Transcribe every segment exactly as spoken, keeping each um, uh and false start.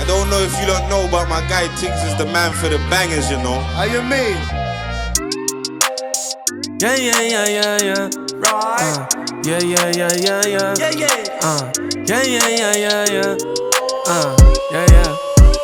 I don't know if you don't know, but my guy Tiggs is the man for the bangers, you know. How you mean? Yeah, yeah, yeah, yeah, yeah. Right. Uh, yeah, yeah, yeah, yeah, yeah. Yeah, yeah. Uh, yeah, yeah, yeah, yeah, yeah. Uh, yeah, yeah.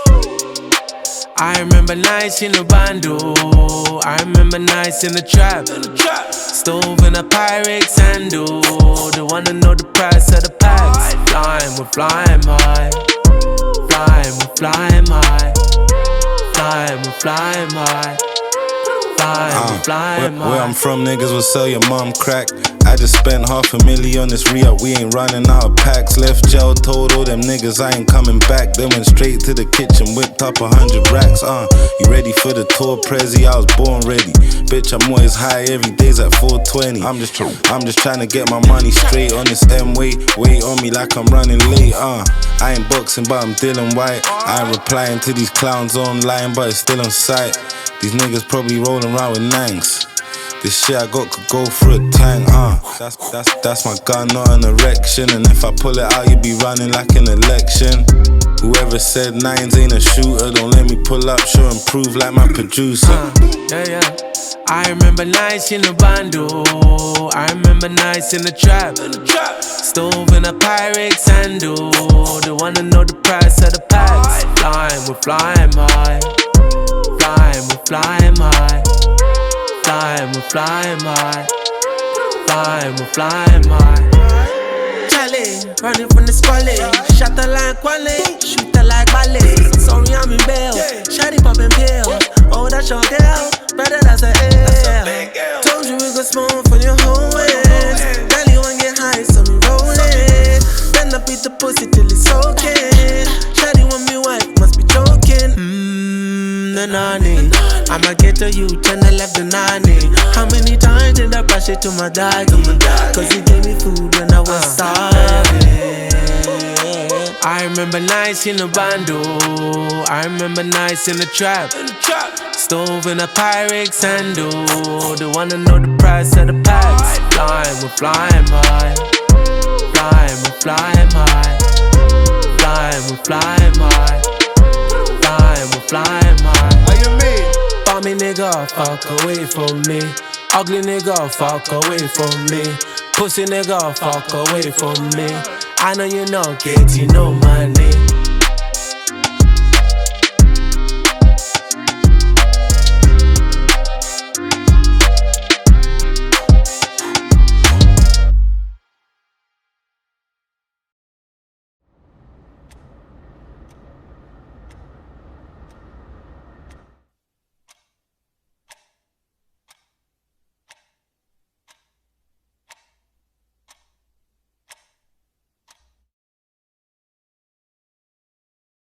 I remember nights in the bando. I remember nights in the trap. In the trap. Stove in a Pyrex handle. They wanna know the price of the packs. Flying, we're flying high. Flying, we're flying high. Flying, we're flying high. Flying, we're flying high. Where, where I'm from, niggas will sell your mom crack. I just spent half a million on this re-up, we ain't running out of packs. Left jail, told all them niggas I ain't coming back. Then went straight to the kitchen, whipped up a hundred racks. Uh, you ready for the tour, Prezi? I was born ready. Bitch, I'm always high, every day's at four twenty. I'm just, I'm just trying to get my money straight on this M-way. Wait on me like I'm running late. Uh, I ain't boxing, but I'm Dylan White. I ain't replying to these clowns online, but it's still on sight. These niggas probably rolling around with nangs. This shit I got could go for a tank, uh That's, that's, that's my gun, not an erection. And if I pull it out, you be running like an election. Whoever said nines ain't a shooter, don't let me pull up, show and prove like my producer. uh, Yeah, yeah. I remember nights in the bando. I remember nights in the trap. In the trap. Stove in a Pyrex handle. They wanna know the price of the packs. Flying, we're flying high. Flying, we're flying high. Flying, we're flying high. Flying, we're flying high. Charlie, running from the squally. Shot the line quality, shoot the like ballet. Sorry, I'm in bail. Shotty popping pills. Oh, that's your girl. Better that's a L. Told you we could smoke for your whole ways. Girl, you wanna get high, so me rolling. Then I beat the pussy till it's soaking. Shotty want me wife, must be joking. Mmm, the nanny. I'ma get to you, ten, left the nanny. How many times did I brush it to my doggy? Cause he gave me food when I was starving. I remember nights in the bando. I remember nights in the trap. In the trap. Stove in a Pyrex handle. They wanna know the price of the packs. Flying, we're flying high. Flying, we're flying high. Flying, we're flying high. Flying, we're flying high. How you mean? Bummy nigga, fuck away from me. Ugly nigga, fuck away from me. Pussy nigga, fuck away from me. I know you not getting no money.